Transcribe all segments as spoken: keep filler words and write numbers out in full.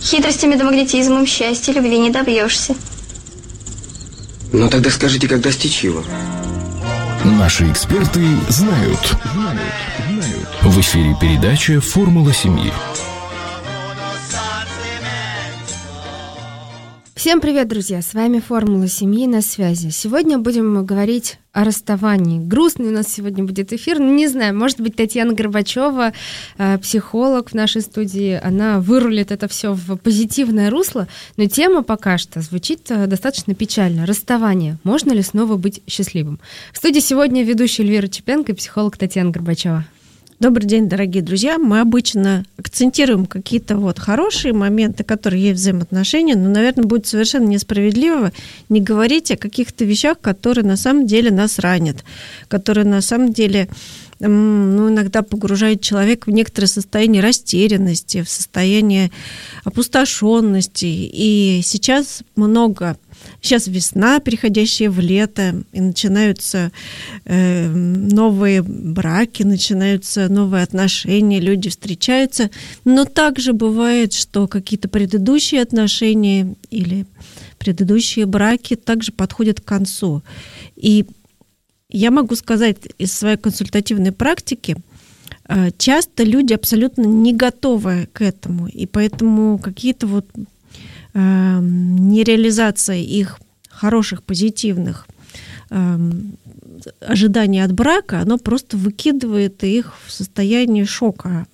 Хитростями да магнетизмом счастья, любви не добьешься. Ну тогда скажите, как достичь его? Наши эксперты знают. В эфире передача «Формула семьи». Всем привет, друзья! С вами «Формула семьи» на связи. Сегодня будем говорить о расставании. Грустный у нас сегодня будет эфир. Не знаю, может быть, Татьяна Горбачева, психолог в нашей студии, она вырулит это все в позитивное русло, но тема пока что звучит достаточно печально. Расставание. Можно ли снова быть счастливым? В студии сегодня ведущая Эльвира Чепенко и психолог Татьяна Горбачева. Добрый день, дорогие друзья. Мы обычно акцентируем какие-то вот хорошие моменты, которые есть в взаимоотношениях, но, наверное, будет совершенно несправедливо не говорить о каких-то вещах, которые на самом деле нас ранят, которые на самом деле ну, иногда погружают человека в некоторое состояние растерянности, в состояние опустошенности. И сейчас много... Сейчас весна, переходящая в лето, и начинаются э, новые браки, начинаются новые отношения, люди встречаются. Но также бывает, что какие-то предыдущие отношения или предыдущие браки также подходят к концу. И я могу сказать из своей консультативной практики, э, часто люди абсолютно не готовы к этому, и поэтому какие-то вот э, нереализация их хороших, позитивных э, ожиданий от брака, оно просто выкидывает их в состояние шока.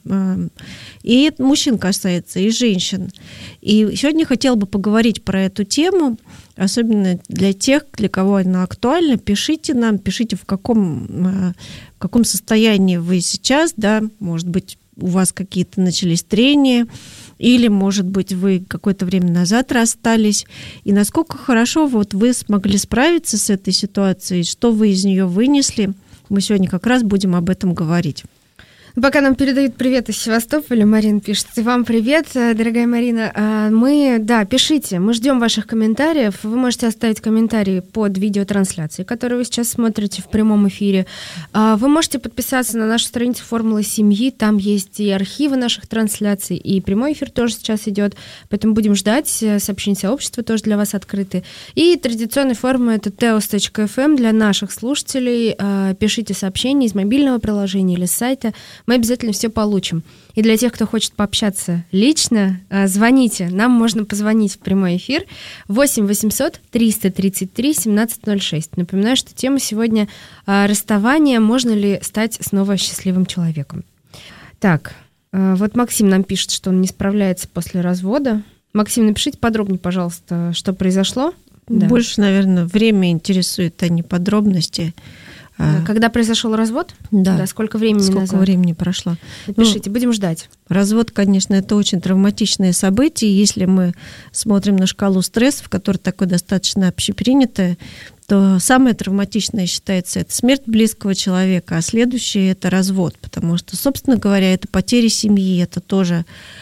И мужчин касается, и женщин. И сегодня хотела бы поговорить про эту тему, особенно для тех, для кого она актуальна. Пишите нам, пишите, в каком, в каком состоянии вы сейчас, да, может быть, у вас какие-то начались трения, или, может быть, вы какое-то время назад расстались, и насколько хорошо вот вы смогли справиться с этой ситуацией, что вы из нее вынесли. Мы сегодня как раз будем об этом говорить. Пока нам передают привет из Севастополя, Марина пишет. И вам привет, дорогая Марина. Мы, да, пишите, мы ждем ваших комментариев. Вы можете оставить комментарии под видеотрансляцией, которую вы сейчас смотрите в прямом эфире. Вы можете подписаться на нашу страницу «Формула семьи». Там есть и архивы наших трансляций, и прямой эфир тоже сейчас идет. Поэтому будем ждать. Сообщения сообщества тоже для вас открыты. И традиционная форма — это теос точка эф эм для наших слушателей. Пишите сообщения из мобильного приложения или с сайта. Мы обязательно все получим. И для тех, кто хочет пообщаться лично, звоните. Нам можно позвонить в прямой эфир восемь восемьсот триста тридцать три семнадцать ноль шесть. Напоминаю, что тема сегодня расставание. Можно ли стать снова счастливым человеком? Так, вот Максим нам пишет, что он не справляется после развода. Максим, напишите подробнее, пожалуйста, что произошло. Больше, да. наверное, время интересует, а не подробности. Когда произошел развод? Да. да сколько времени Сколько назад? времени прошло? Напишите, ну, будем ждать. Развод, конечно, это очень травматичное событие. Если мы смотрим на шкалу стрессов, которая такой достаточно общепринятая, то самое травматичное считается это смерть близкого человека, а следующее это развод. Потому что, собственно говоря, это потеря семьи, это тоже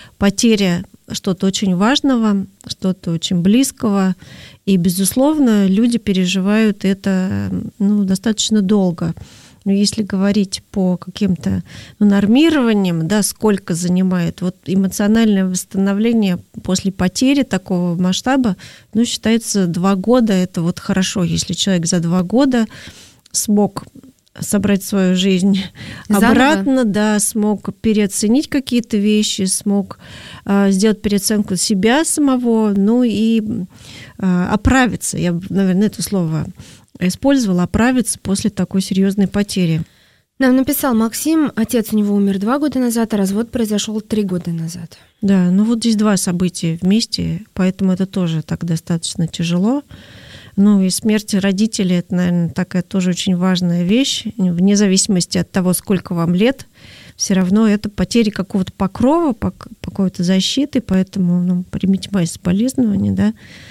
потеря что-то очень важного, что-то очень близкого. И, безусловно, люди переживают это ну, достаточно долго. Но если говорить по каким-то ну, нормированиям, да, сколько занимает, вот эмоциональное восстановление после потери такого масштаба, ну, считается два года, это вот хорошо, если человек за два года смог собрать свою жизнь Заново. обратно, да, смог переоценить какие-то вещи, смог э, сделать переоценку себя самого, ну и э, оправиться. Я, наверное, это слово использовала, оправиться после такой серьезной потери. Нам написал Максим, отец у него умер два года назад, а развод произошел три года назад. Да, ну вот здесь два события вместе, поэтому это тоже так достаточно тяжело. Ну и смерть родителей, это, наверное, такая тоже очень важная вещь. Вне зависимости от того, сколько вам лет, все равно это потеря какого-то покрова, какой-то защиты, поэтому ну, примите мои соболезнования, да.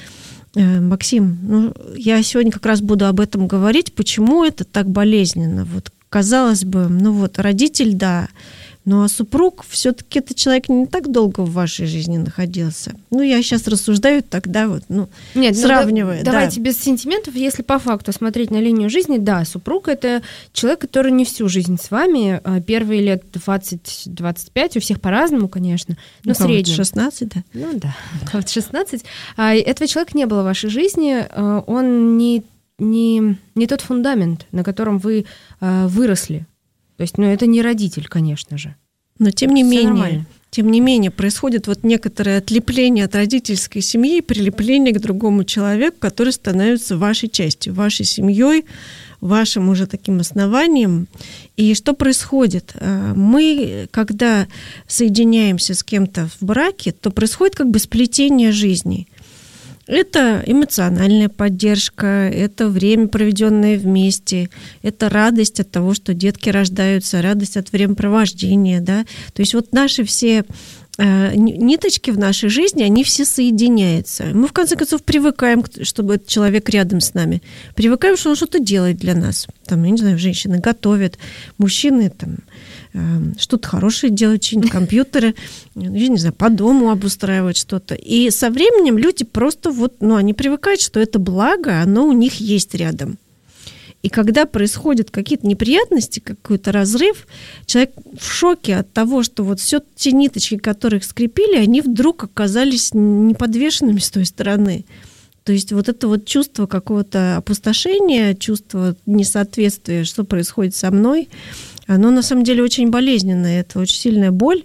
Максим, ну, я сегодня как раз буду об этом говорить, почему это так болезненно. Вот, казалось бы, ну вот родитель, да, Ну, а супруг, все-таки этот человек не так долго в вашей жизни находился. Ну, я сейчас рассуждаю тогда вот, ну, Нет, сравнивая. Ну, да. Давайте без сентиментов. Если по факту смотреть на линию жизни, да, супруг — это человек, который не всю жизнь с вами. Первые лет двадцать-двадцать пять, у всех по-разному, конечно, но ну, в среднем. шестнадцать, да? Ну да, вот шестнадцать. А этого человека не было в вашей жизни. Он не, не, не тот фундамент, на котором вы выросли. То есть, ну, это не родитель, конечно же. Но тем не Всё менее, нормально. тем не менее, происходит вот некоторое отлепление от родительской семьи и прилепление к другому человеку, который становится вашей частью, вашей семьей, вашим уже таким основанием. И что происходит? Мы, когда соединяемся с кем-то в браке, то происходит как бы сплетение жизней. Это эмоциональная поддержка, это время, проведенное вместе, это радость от того, что детки рождаются, радость от времяпровождения, да. То есть вот наши все э, ниточки в нашей жизни, они все соединяются. Мы, в конце концов, привыкаем, чтобы этот человек рядом с нами. Привыкаем, что он что-то делает для нас. Там, я не знаю, женщины готовят, мужчины там что-то хорошее делать, чинить компьютеры, я не знаю, по дому обустраивать что-то. И со временем люди просто вот, ну, они привыкают, что это благо, оно у них есть рядом. И когда происходят какие-то неприятности, какой-то разрыв, человек в шоке от того, что вот все те ниточки, которые их скрепили, они вдруг оказались неподвешенными с той стороны. То есть вот это вот чувство какого-то опустошения, чувство несоответствия, что происходит со мной, оно на самом деле очень болезненное, это очень сильная боль.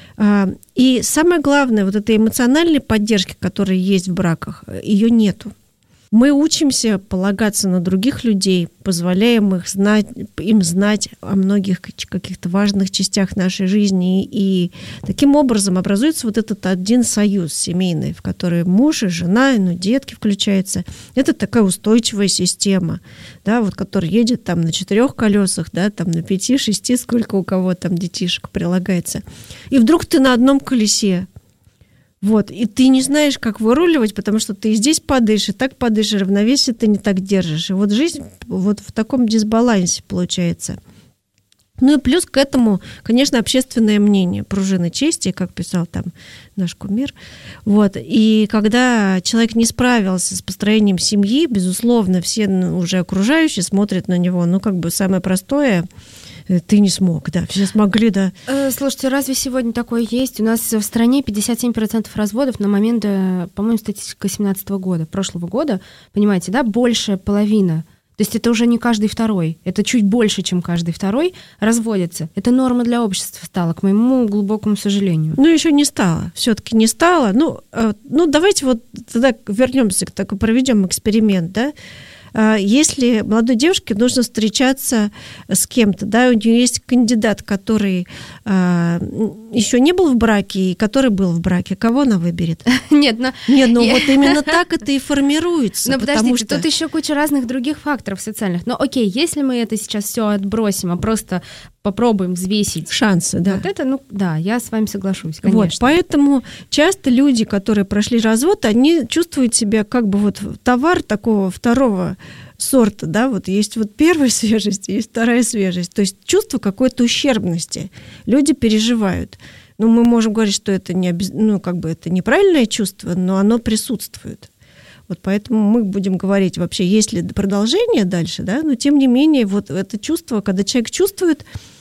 И самое главное, вот этой эмоциональной поддержки, которая есть в браках, ее нету. Мы учимся полагаться на других людей, позволяем их знать, им знать о многих каких-то важных частях нашей жизни. И таким образом образуется вот этот один союз семейный, в который муж и жена, ну, детки включаются. Это такая устойчивая система, да, вот, которая едет там на четырех колесах, да, там на пяти, шести, сколько у кого там детишек прилагается. И вдруг ты на одном колесе. Вот, и ты не знаешь, как выруливать, потому что ты и здесь падаешь, и так падаешь, и равновесие ты не так держишь. И вот жизнь вот в таком дисбалансе получается. Ну и плюс к этому, конечно, общественное мнение, пружина чести, как писал там наш кумир. Вот. И когда человек не справился с построением семьи, безусловно, все уже окружающие смотрят на него, ну, как бы самое простое – ты не смог, да, все смогли, да. Слушайте, разве сегодня такое есть? У нас в стране пятьдесят семь процентов разводов на момент, по-моему, статистика семнадцатого года, прошлого года, понимаете, да, большая половина. То есть это уже не каждый второй, это чуть больше, чем каждый второй разводится. Это норма для общества стала, к моему глубокому сожалению. Ну, еще не стало, все-таки не стало. Ну, ну давайте вот тогда вернемся, так и проведем эксперимент, да. Если молодой девушке нужно встречаться с кем-то, да, у нее есть кандидат, который а, еще не был в браке и который был в браке, кого она выберет? Нет, но... Нет, ну вот именно так это и формируется. Но подождите, что... тут еще куча разных других факторов социальных. Но окей, если мы это сейчас все отбросим, а просто попробуем взвесить шансы, да. Вот это, ну да, я с вами соглашусь, конечно. Вот, поэтому часто люди, которые прошли развод, они чувствуют себя как бы вот товар такого второго сорта, да, вот есть вот первая свежесть, есть вторая свежесть, то есть чувство какой-то ущербности. Люди переживают. Ну, мы можем говорить, что это не обез... ну, как бы это неправильное чувство, но оно присутствует. Вот поэтому мы будем говорить вообще, есть ли продолжение дальше, да, но тем не менее вот это чувство, когда человек чувствует,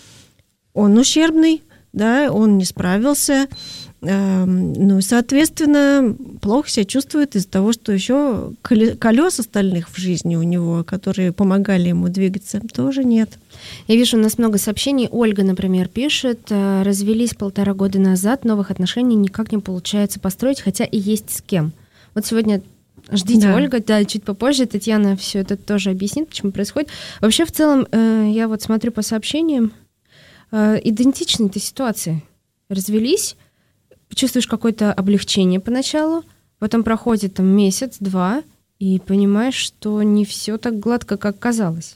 он ущербный, да, он не справился, э, ну, соответственно, плохо себя чувствует из-за того, что еще колес остальных в жизни у него, которые помогали ему двигаться, тоже нет. Я вижу, у нас много сообщений. Ольга, например, пишет: развелись полтора года назад, новых отношений никак не получается построить, хотя и есть с кем. Вот сегодня ждите, да. Ольга, да, чуть попозже Татьяна все это тоже объяснит, почему происходит. Вообще, в целом, э, я вот смотрю по сообщениям, э, идентичны этой ситуации. Развелись, чувствуешь какое-то облегчение поначалу, потом проходит там месяц-два, и понимаешь, что не все так гладко, как казалось.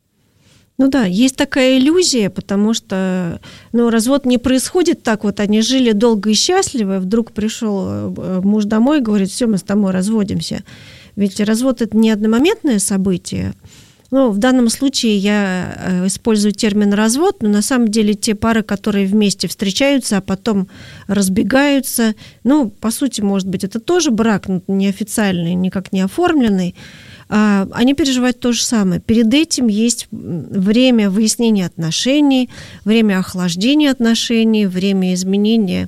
Ну да, есть такая иллюзия, потому что ну, развод не происходит так, вот они жили долго и счастливо, вдруг пришел муж домой и говорит: все, мы с тобой разводимся. Ведь развод – это не одномоментное событие. Ну, в данном случае я использую термин «развод», но на самом деле те пары, которые вместе встречаются, а потом разбегаются, ну, по сути, может быть, это тоже брак, но неофициальный, никак не оформленный, они переживают то же самое. Перед этим есть время выяснения отношений, время охлаждения отношений, время изменения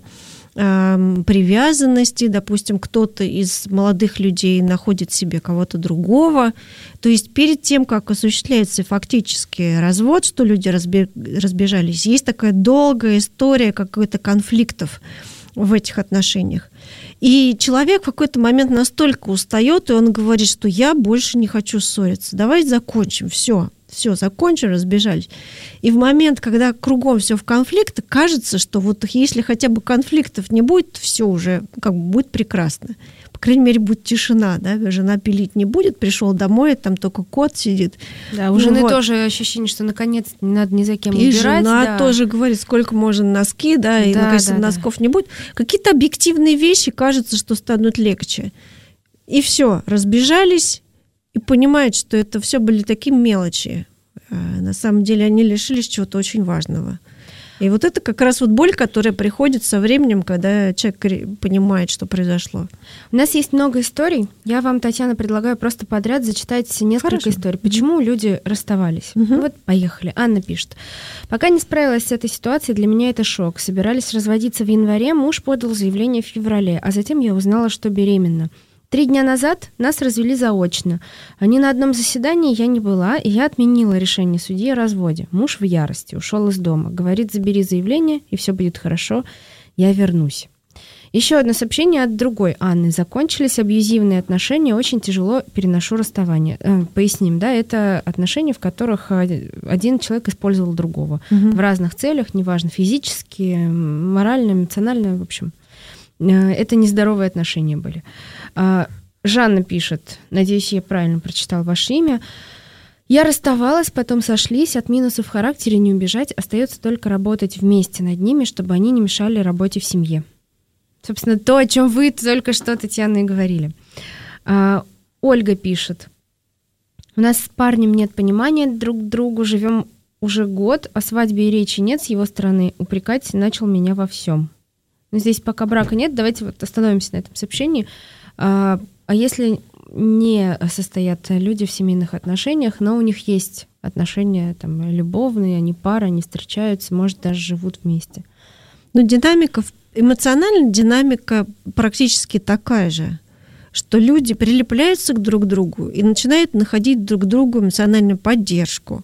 привязанности, допустим, кто-то из молодых людей находит себе кого-то другого. То есть перед тем, как осуществляется фактически развод, что люди разбежались, есть такая долгая история каких-то конфликтов в этих отношениях. И человек в какой-то момент настолько устает, и он говорит, что я больше не хочу ссориться, давайте закончим, все. Все, закончили, разбежались. И в момент, когда кругом все в конфликтах, кажется, что вот если хотя бы конфликтов не будет, все уже как бы будет прекрасно. По крайней мере, будет тишина, да, жена пилить не будет, пришел домой, там только кот сидит. Да, у жены ну, вот. тоже ощущение, что наконец не надо ни за кем и убирать. И жена да. тоже говорит, сколько можно носки, да, и да, наконец да, носков да. не будет. Какие-то объективные вещи, кажется, что станут легче. И все, разбежались, и понимают, что это все были такие мелочи. А на самом деле они лишились чего-то очень важного. И вот это как раз вот боль, которая приходит со временем, когда человек понимает, что произошло. У нас есть много историй. Я вам, Татьяна, предлагаю просто подряд зачитать несколько Хорошо. историй. Почему mm-hmm. люди расставались? Mm-hmm. Ну вот, поехали. Анна пишет. Пока не справилась с этой ситуацией, для меня это шок. Собирались разводиться в январе, муж подал заявление в феврале, а затем я узнала, что беременна. Три дня назад нас развели заочно. А ни на одном заседании я не была, и я отменила решение судьи о разводе. Муж в ярости, ушел из дома. Говорит, забери заявление, и все будет хорошо, я вернусь. Еще одно сообщение от другой Анны. Закончились абьюзивные отношения, очень тяжело переношу расставание. Э, поясним, да, это отношения, в которых один человек использовал другого. Угу. В разных целях, неважно, физически, морально, эмоционально, в общем. Это нездоровые отношения были. Жанна пишет, надеюсь, я правильно прочитала ваше имя. Я расставалась, потом сошлись, от минусов в характере не убежать, остается только работать вместе над ними, чтобы они не мешали работе в семье. Собственно, то, о чем вы только что, Татьяна, и говорили. Ольга пишет, у нас с парнем нет понимания друг к другу, живем уже год, о свадьбе и речи нет с его стороны, упрекать начал меня во всем. Но здесь пока брака нет, давайте вот остановимся на этом сообщении. А, а если не состоят люди в семейных отношениях, но у них есть отношения там, любовные, они пара, они встречаются, может, даже живут вместе? Но динамика, эмоциональная динамика практически такая же, что люди прилепляются к друг другу и начинают находить друг другу эмоциональную поддержку,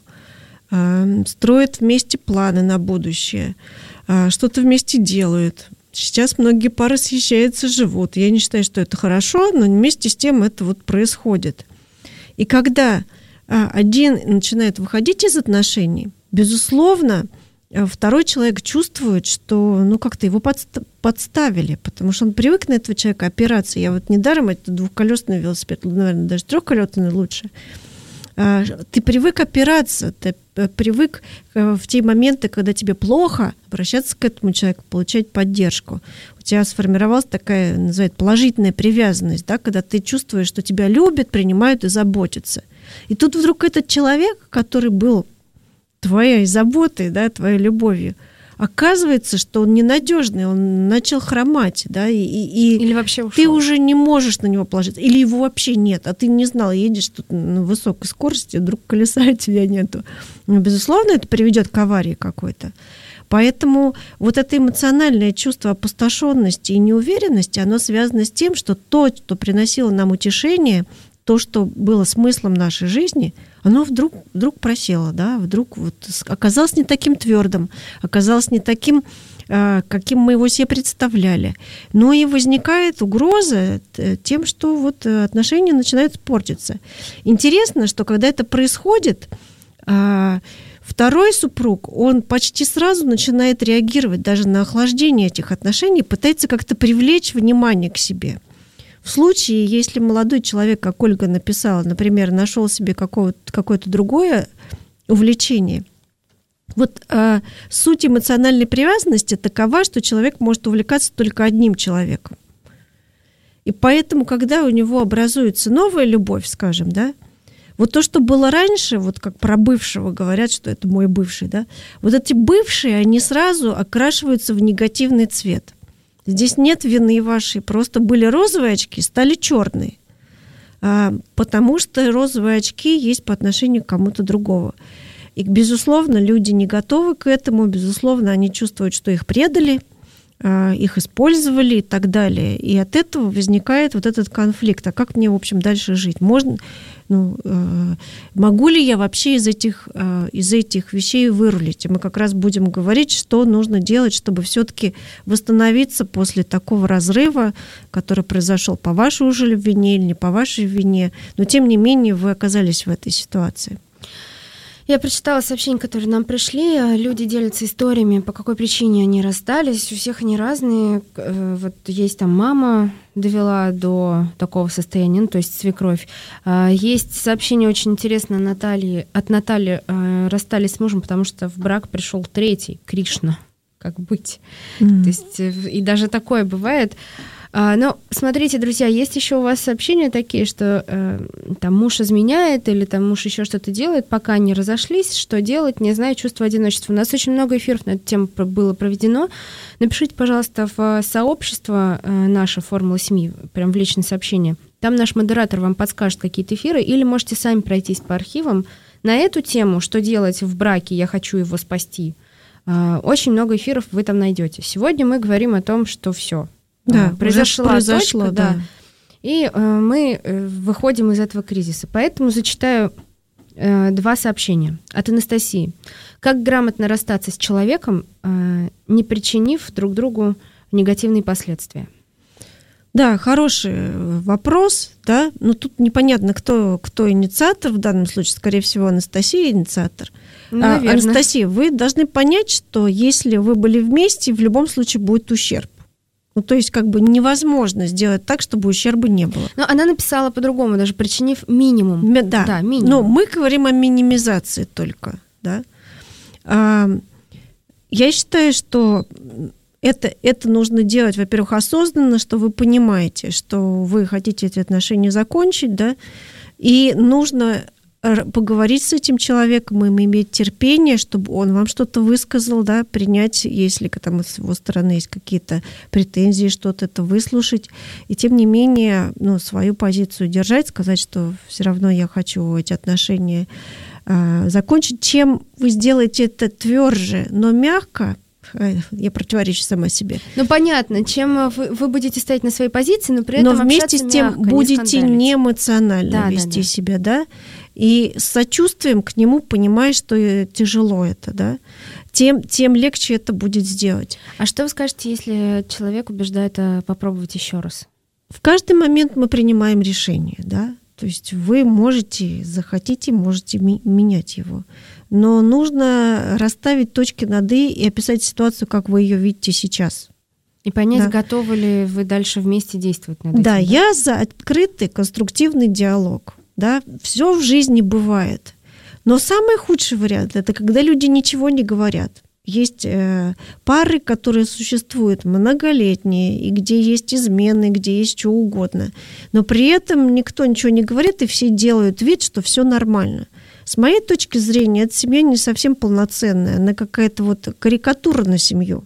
строят вместе планы на будущее, что-то вместе делают. Сейчас многие пары съезжаются, живут. Я не считаю, что это хорошо, но вместе с тем это вот происходит. И когда один начинает выходить из отношений, безусловно, второй человек чувствует, что ну, как-то его подставили, потому что он привык на этого человека опираться. Я вот недаром, это двухколесный велосипед, наверное, даже трехколесный лучше. Ты привык опираться, ты привык в те моменты, когда тебе плохо, обращаться к этому человеку, получать поддержку. У тебя сформировалась такая, называют, положительная привязанность, да, когда ты чувствуешь, что тебя любят, принимают и заботятся. И тут вдруг этот человек, который был твоей заботой, да, твоей любовью, оказывается, что он ненадежный, он начал хромать, да, и, и или вообще ушел. Ты уже не можешь на него положиться, или его вообще нет, а ты не знал, едешь тут на высокой скорости, вдруг колеса у тебя нету. Ну, безусловно, это приведет к аварии какой-то. Поэтому вот это эмоциональное чувство опустошенности и неуверенности, оно связано с тем, что то, что приносило нам утешение, то, что было смыслом нашей жизни, оно вдруг, вдруг просело, да, вдруг вот оказалось не таким твердым, оказалось не таким, каким мы его себе представляли. Но и возникает угроза тем, что вот отношения начинают портиться. Интересно, что когда это происходит, второй супруг, он почти сразу начинает реагировать даже на охлаждение этих отношений, пытается как-то привлечь внимание к себе. В случае, если молодой человек, как Ольга написала, например, нашел себе какое-то, какое-то другое увлечение, вот э, суть эмоциональной привязанности такова, что человек может увлекаться только одним человеком. И поэтому, когда у него образуется новая любовь, скажем, да, Вот то, что было раньше, вот как про бывшего говорят, что это мой бывший, да, вот эти бывшие, они сразу окрашиваются в негативный цвет. Здесь нет вины вашей, просто были розовые очки, стали черные, потому что розовые очки есть по отношению к кому-то другому. И, безусловно, люди не готовы к этому, безусловно, они чувствуют, что их предали, их использовали и так далее. И от этого возникает вот этот конфликт. А как мне, в общем, дальше жить? Можно, ну, э, могу ли я вообще из этих, э, из этих вещей вырулить? И мы как раз будем говорить, что нужно делать, чтобы все-таки восстановиться после такого разрыва, который произошел по вашей уже вине или не по вашей вине. Но, тем не менее, вы оказались в этой ситуации. Я прочитала сообщения, которые нам пришли. Люди делятся историями, по какой причине они расстались. У всех они разные. Вот есть там мама довела до такого состояния, ну, то есть свекровь. Есть сообщение очень интересное Натальи, от Натальи. Расстались с мужем, потому что в брак пришел третий, Кришна. Как быть? Mm-hmm. То есть и даже такое бывает. Но смотрите, друзья, есть еще у вас сообщения такие, что э, там муж изменяет или там муж еще что-то делает, пока не разошлись, что делать, не знаю, чувство одиночества. У нас очень много эфиров на эту тему было проведено. Напишите, пожалуйста, в сообщество э, наше «Формула семьи», прям в личное сообщение. Там наш модератор вам подскажет какие-то эфиры, или можете сами пройтись по архивам. На эту тему, что делать в браке, я хочу его спасти, э, очень много эфиров вы там найдете. Сегодня мы говорим о том, что все. Да, произошла произошло, точка, да. да. И э, мы э, выходим из этого кризиса. Поэтому зачитаю э, два сообщения от Анастасии. Как грамотно расстаться с человеком, э, не причинив друг другу негативные последствия? Да, хороший вопрос, да, но тут непонятно, кто, кто инициатор в данном случае, скорее всего, Анастасия инициатор. А, Анастасия, вы должны понять, что если вы были вместе, в любом случае будет ущерб. Ну, то есть, как бы невозможно сделать так, чтобы ущерба не было. Но она написала по-другому, даже причинив минимум. Да, да минимум. Но мы говорим о минимизации только, да. А, я считаю, что это, это нужно делать, во-первых, осознанно, что вы понимаете, что вы хотите эти отношения закончить, да, и нужно поговорить с этим человеком, им иметь терпение, чтобы он вам что-то высказал, да, принять, если там с его стороны есть какие-то претензии, что-то это выслушать, и тем не менее, ну, свою позицию держать, сказать, что все равно я хочу эти отношения э, закончить. Чем вы сделаете это тверже, но мягко, я противоречу сама себе. Ну, понятно, чем вы, вы будете стоять на своей позиции, но при этом но вместе с тем мягко, будете не, не эмоционально да, вести да, да. себя, да, и с сочувствием к нему, понимая, что тяжело это, да, тем, тем легче это будет сделать. А что вы скажете, если человек убеждает попробовать еще раз? В каждый момент мы принимаем решение, да, то есть вы можете, захотите, можете ми- менять его. Но нужно расставить точки над «и» и описать ситуацию, как вы ее видите сейчас. И понять, да. готовы ли вы дальше вместе действовать над этим. Да, да, я за открытый, конструктивный диалог. Да? Все в жизни бывает. Но самый худший вариант – это когда люди ничего не говорят. Есть э, пары, которые существуют многолетние, и где есть измены, где есть что угодно. Но при этом никто ничего не говорит, и все делают вид, что все нормально. С моей точки зрения, эта семья не совсем полноценная, она какая-то вот карикатура на семью.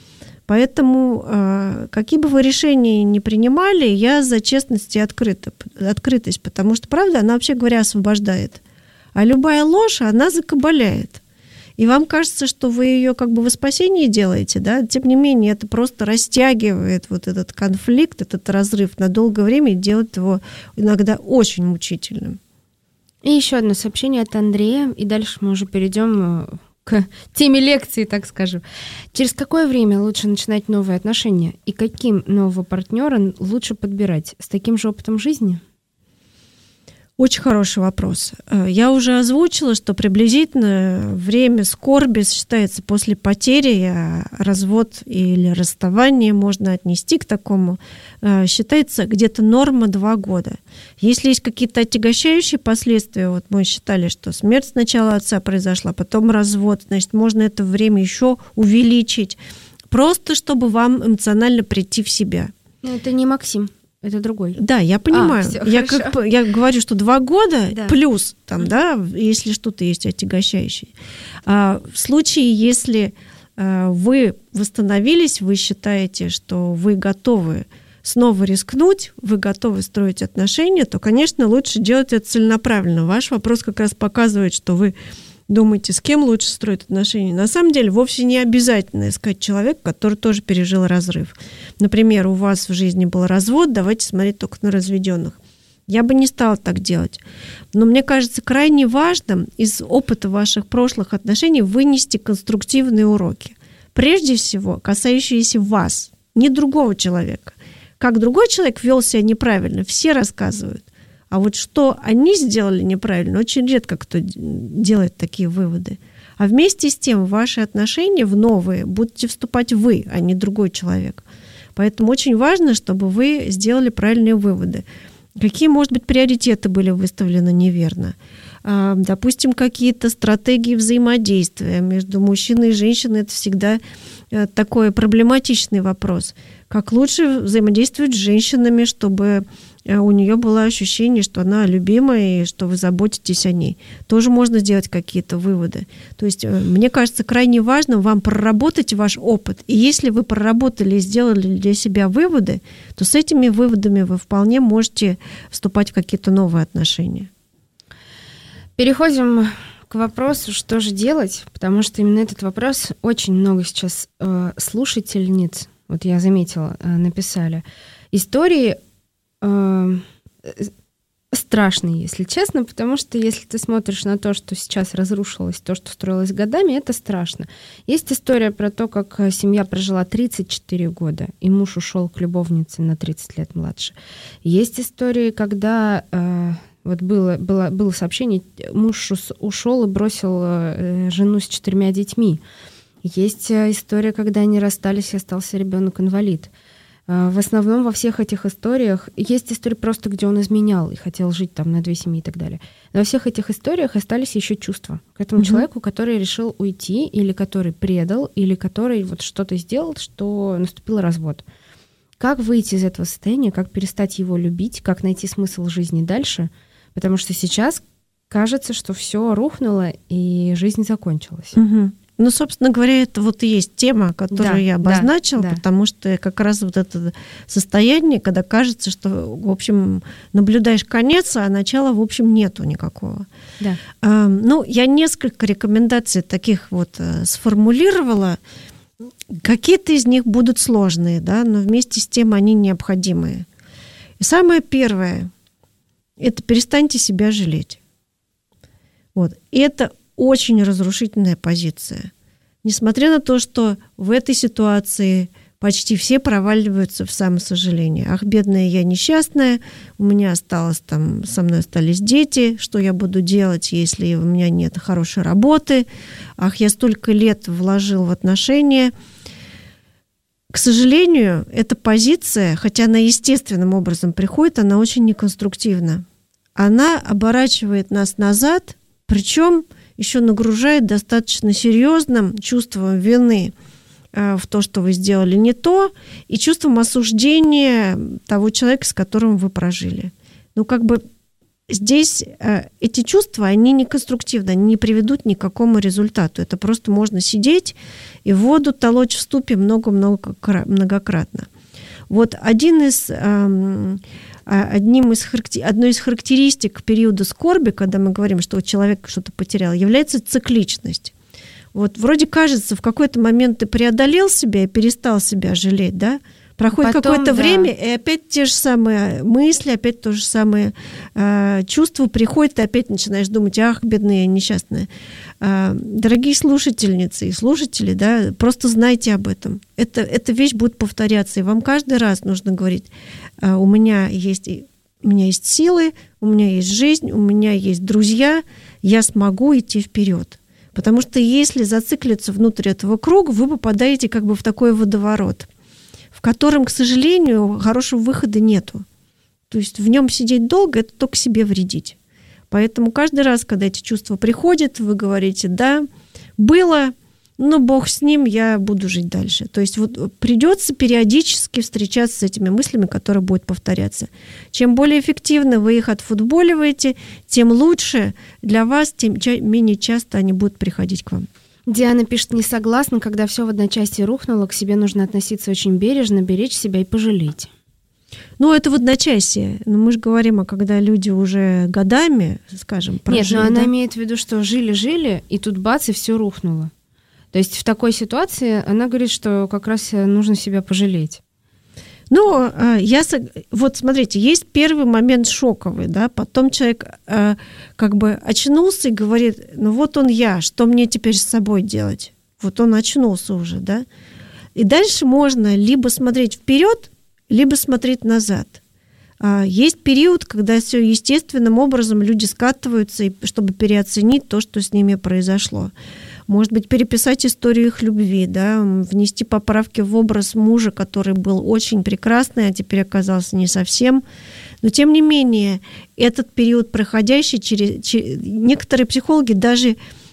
Поэтому, э, какие бы вы решения ни принимали, я за честность и открыто, открытость, потому что, правда, она, вообще говоря, освобождает. А любая ложь, она закабаляет. И вам кажется, что вы ее как бы во спасении делаете, да? Тем не менее, это просто растягивает вот этот конфликт, этот разрыв на долгое время и делает его иногда очень мучительным. И еще одно сообщение от Андрея, и дальше мы уже перейдем к теме лекции, так скажем. Через какое время лучше начинать новые отношения? И каким нового партнера лучше подбирать? С таким же опытом жизни? Очень хороший вопрос. Я уже озвучила, что приблизительно время скорби считается после потери, а развод или расставание можно отнести к такому. Считается где-то норма два года. Если есть какие-то отягощающие последствия, вот мы считали, что смерть сначала отца произошла, потом развод, значит, можно это время еще увеличить, просто чтобы вам эмоционально прийти в себя. Это не Максим. Это другой. Да, я понимаю. А, всё, я, хорошо. как, я говорю, что два года Да. плюс, там, да, если что-то есть отягощающее. А в случае, если а, вы восстановились, вы считаете, что вы готовы снова рискнуть, вы готовы строить отношения, то, конечно, лучше делать это целенаправленно. Ваш вопрос как раз показывает, что вы думаете, с кем лучше строить отношения. На самом деле, вовсе не обязательно искать человека, который тоже пережил разрыв. Например, у вас в жизни был развод, давайте смотреть только на разведенных. Я бы не стала так делать. Но мне кажется, крайне важным из опыта ваших прошлых отношений вынести конструктивные уроки. Прежде всего, касающиеся вас, не другого человека. Как другой человек вел себя неправильно, все рассказывают. А вот что они сделали неправильно, очень редко кто делает такие выводы. А вместе с тем в ваши отношения, в новые, будете вступать вы, а не другой человек. Поэтому очень важно, чтобы вы сделали правильные выводы. Какие, может быть, приоритеты были выставлены неверно? Допустим, какие-то стратегии взаимодействия между мужчиной и женщиной – это всегда такой проблематичный вопрос. Как лучше взаимодействовать с женщинами, чтобы у нее было ощущение, что она любимая и что вы заботитесь о ней. Тоже можно сделать какие-то выводы. То есть, мне кажется, крайне важно вам проработать ваш опыт. И если вы проработали и сделали для себя выводы, то с этими выводами вы вполне можете вступать в какие-то новые отношения. Переходим к вопросу, что же делать, потому что именно этот вопрос очень много сейчас э, слушательниц, вот я заметила, э, написали. Истории э, страшные, если честно, потому что если ты смотришь на то, что сейчас разрушилось, то, что строилось годами, это страшно. Есть история про то, как семья прожила тридцать четыре года, и муж ушел к любовнице на тридцать лет младше. Есть истории, когда... Э, Вот было, было, было сообщение, муж ушел и бросил жену с четырьмя детьми. Есть история, когда они расстались, и остался ребенок-инвалид. В основном во всех этих историях есть история просто, где он изменял и хотел жить там на две семьи и так далее. Но во всех этих историях остались еще чувства к этому mm-hmm. человеку, который решил уйти, или который предал, или который вот что-то сделал, что наступил развод. Как выйти из этого состояния, как перестать его любить, как найти смысл жизни дальше? Потому что сейчас кажется, что все рухнуло и жизнь закончилась. Угу. Ну, собственно говоря, это вот и есть тема, которую да, я обозначила, да, да. потому что как раз вот это состояние, когда кажется, что, в общем, наблюдаешь конец, а начала, в общем, нету никакого. Да. А, ну, я несколько рекомендаций таких вот сформулировала. Какие-то из них будут сложные, да, но вместе с тем они необходимые. И самое первое – это перестаньте себя жалеть. Вот. И это очень разрушительная позиция. Несмотря на то, что в этой ситуации почти все проваливаются в самосожаление. Ах, бедная я несчастная, у меня осталось там, со мной остались дети, что я буду делать, если у меня нет хорошей работы? Ах, я столько лет вложил в отношения. К сожалению, эта позиция, хотя она естественным образом приходит, она очень неконструктивна. Она оборачивает нас назад, причем еще нагружает достаточно серьезным чувством вины в то, что вы сделали не то, и чувством осуждения того человека, с которым вы прожили. Ну, как бы здесь эти чувства, они неконструктивны, они не приведут ни к какому результату. Это просто можно сидеть и воду толочь в ступе много-много многократно. Вот один из, одним из, одной из характеристик периода скорби, когда мы говорим, что человек что-то потерял, является цикличность. Вот вроде кажется, в какой-то момент ты преодолел себя и перестал себя жалеть, да? Проходит Потом, какое-то да. время, и опять те же самые мысли, опять то же самое э, чувство приходит, и опять начинаешь думать, ах, бедная, несчастная. Э, дорогие слушательницы и слушатели, да, просто знайте об этом. Это, эта вещь будет повторяться, и вам каждый раз нужно говорить, э, у меня есть, у меня есть силы, у меня есть жизнь, у меня есть друзья, я смогу идти вперед. Потому что если зациклиться внутрь этого круга, вы попадаете как бы в такой водоворот, в котором, к сожалению, хорошего выхода нету. То есть в нем сидеть долго – это только себе вредить. Поэтому каждый раз, когда эти чувства приходят, вы говорите «да, было», ну, бог с ним, я буду жить дальше. То есть вот придется периодически встречаться с этими мыслями, которые будут повторяться. Чем более эффективно вы их отфутболиваете, тем лучше для вас, тем ча- менее часто они будут приходить к вам. Диана пишет, не согласна, когда все в одночасье рухнуло, к себе нужно относиться очень бережно, беречь себя и пожалеть. Ну, это в одночасье. Но мы же говорим, а когда люди уже годами, скажем, прожили. Нет, но она да? имеет в виду, что жили-жили, и тут бац, и все рухнуло. То есть в такой ситуации она говорит, что как раз нужно себя пожалеть. Ну, я, вот смотрите, есть первый момент шоковый, да, потом человек как бы очнулся и говорит, ну вот он я, что мне теперь с собой делать? Вот он очнулся уже, да. И дальше можно либо смотреть вперед, либо смотреть назад. Есть период, когда все естественным образом люди скатываются, чтобы переоценить то, что с ними произошло. Может быть, переписать историю их любви, да, внести поправки в образ мужа, который был очень прекрасный, а теперь оказался не совсем. Но, тем не менее, этот период проходящий, через, через, некоторые психологи даже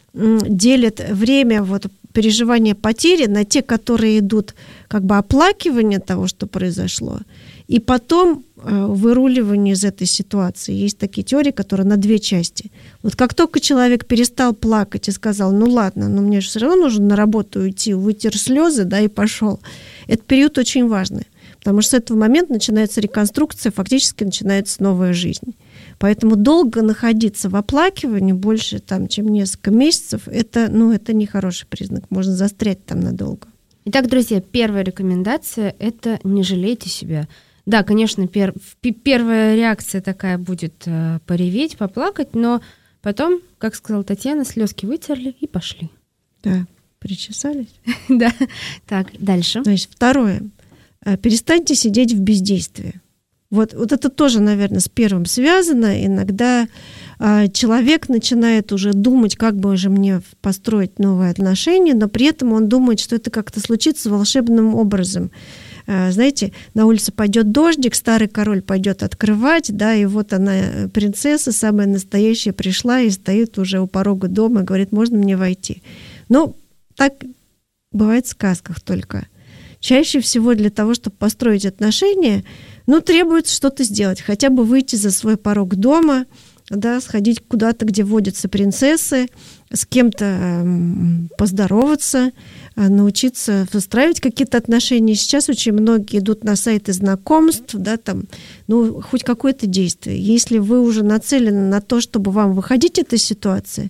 делят время вот, переживания потери на те, которые идут как бы оплакивание того, что произошло, и потом выруливание из этой ситуации. Есть такие теории, которые на две части. Вот как только человек перестал плакать и сказал, ну ладно, но мне же все равно нужно на работу уйти, вытер слезы, да, и пошел. Этот период очень важный, потому что с этого момента начинается реконструкция, фактически начинается новая жизнь. Поэтому долго находиться в оплакивании, больше, там, чем несколько месяцев, это, ну, это не хороший признак, можно застрять там надолго. Итак, друзья, первая рекомендация – это не жалейте себя. Да, конечно, пер, первая реакция такая будет э, пореветь, поплакать, но потом, как сказала Татьяна, слезки вытерли и пошли. Да, причесались. Да, так, дальше. Значит, второе. Перестаньте сидеть в бездействии. Вот, вот это тоже, наверное, с первым связано. Иногда э, человек начинает уже думать, как бы же мне построить новые отношения, но при этом он думает, что это как-то случится волшебным образом. Знаете, на улице пойдет дождик, старый король пойдет открывать, да, и вот она, принцесса самая настоящая, пришла и стоит уже у порога дома и говорит, можно мне войти? Ну, так бывает в сказках только. Чаще всего для того, чтобы построить отношения, ну, требуется что-то сделать, хотя бы выйти за свой порог дома, да, сходить куда-то, где водятся принцессы, с кем-то поздороваться, научиться выстраивать какие-то отношения. Сейчас очень многие идут на сайты знакомств, да, там, ну, хоть какое-то действие. Если вы уже нацелены на то, чтобы вам выходить из этой ситуации,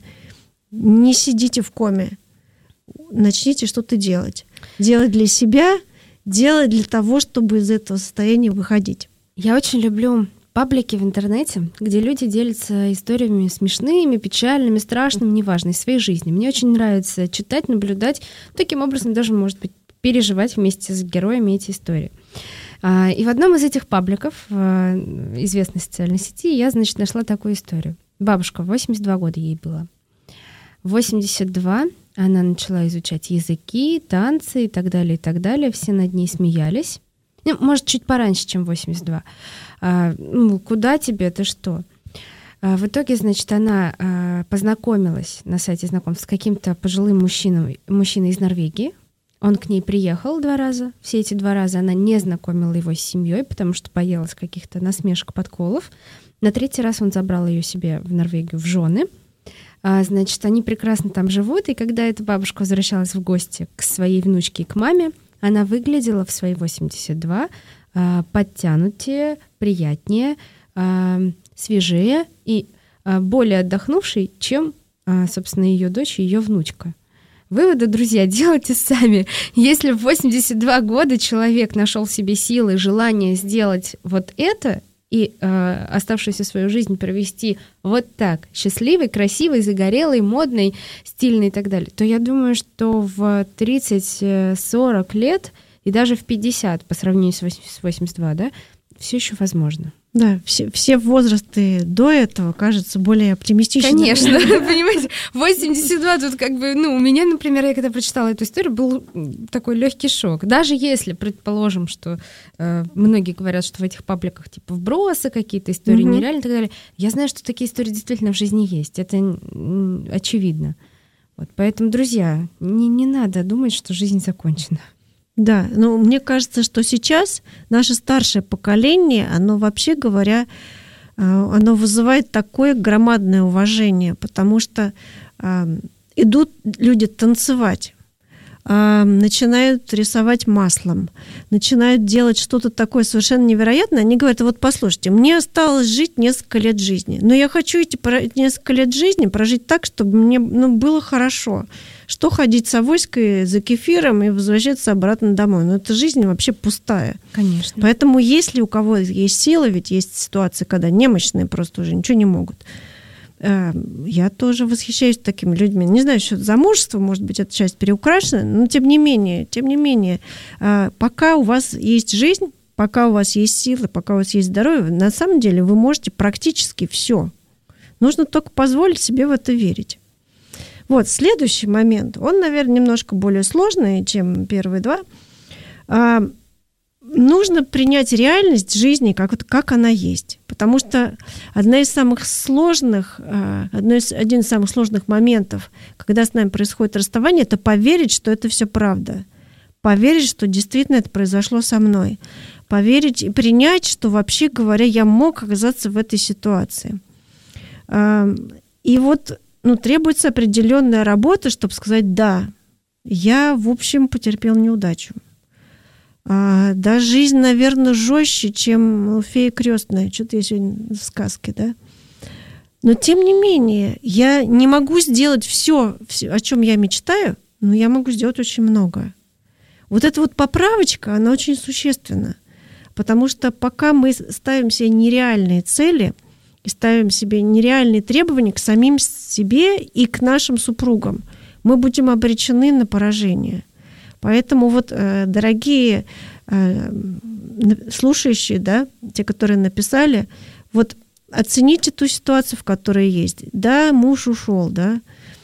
не сидите в коме, начните что-то делать. Делать для себя, делать для того, чтобы из этого состояния выходить. Я очень люблю паблики в интернете, где люди делятся историями смешными, печальными, страшными, неважно, из своей жизни. Мне очень нравится читать, наблюдать, таким образом даже, может быть, переживать вместе с героями эти истории. И в одном из этих пабликов в известной социальной сети я, значит, нашла такую историю. Бабушка, восемьдесят два года ей было. В восемьдесят два она начала изучать языки, танцы и так далее, и так далее. Все над ней смеялись. Ну, может, чуть пораньше, чем восемьдесят два. А, ну, куда тебе, ты что? А, в итоге, значит, она а, познакомилась на сайте знакомств с каким-то пожилым мужчиной, мужчиной из Норвегии. Он к ней приехал два раза. Все эти два раза она не знакомила его с семьей, потому что боялась каких-то насмешек, подколов. На третий раз он забрал ее себе в Норвегию в жены. А, значит, они прекрасно там живут. И когда эта бабушка возвращалась в гости к своей внучке и к маме, она выглядела в свои восемьдесят два а, подтянутее, приятнее, а, свежее и а, более отдохнувшей, чем, а, собственно, ее дочь и ее внучка. Выводы, друзья, делайте сами. Если в восемьдесят два года человек нашел в себе силы и желание сделать вот это и э, оставшуюся свою жизнь провести вот так, счастливой, красивой, загорелой, модной, стильной и так далее, то я думаю, что в тридцать-сорок лет и даже в пятьдесят по сравнению с восемьдесят два, да, все еще возможно. Да, все, все возрасты до этого кажутся более оптимистичными. Конечно, понимаете, восемьдесят два тут как бы, ну, у меня, например, я когда прочитала эту историю, был такой легкий шок. Даже если, предположим, что э, многие говорят, что в этих пабликах типа вбросы какие-то, истории mm-hmm. нереальные и так далее, я знаю, что такие истории действительно в жизни есть, это м, очевидно. Вот, поэтому, друзья, не, не надо думать, что жизнь закончена. Да, но мне кажется, что сейчас наше старшее поколение, оно, вообще говоря, оно вызывает такое громадное уважение, потому что э, идут люди танцевать, э, начинают рисовать маслом, начинают делать что-то такое совершенно невероятное. Они говорят: вот послушайте, мне осталось жить несколько лет жизни, но я хочу эти несколько лет жизни прожить так, чтобы мне ну, было хорошо. Что ходить с авоськой за кефиром и возвращаться обратно домой? Ну, это жизнь вообще пустая. Конечно. Поэтому если у кого есть сила, ведь есть ситуации, когда немощные просто уже ничего не могут. Я тоже восхищаюсь такими людьми. Не знаю, что замужество, может быть, эта часть переукрашена, но тем не менее, тем не менее, пока у вас есть жизнь, пока у вас есть силы, пока у вас есть здоровье, на самом деле вы можете практически все. Нужно только позволить себе в это верить. Вот, следующий момент, он, наверное, немножко более сложный, чем первые два. А, нужно принять реальность жизни, как, вот, как она есть. Потому что одна из самых сложных, а, одно из, один из самых сложных моментов, когда с нами происходит расставание, это поверить, что это все правда. Поверить, что действительно это произошло со мной. Поверить и принять, что, вообще говоря, я мог оказаться в этой ситуации. А, и вот... Ну, требуется определенная работа, чтобы сказать: да, я, в общем, потерпел неудачу. А, да, жизнь, наверное, жестче, чем ну, фея крестная. Что-то я сегодня в сказке, да? Но, тем не менее, я не могу сделать все, о чем я мечтаю, но я могу сделать очень много. Вот эта вот поправочка, она очень существенна. Потому что пока мы ставим себе нереальные цели и ставим себе нереальные требования к самим себе и к нашим супругам, мы будем обречены на поражение. Поэтому вот, дорогие слушающие, да, те, которые написали, вот оцените ту ситуацию, в которой есть. Да, муж ушел, да,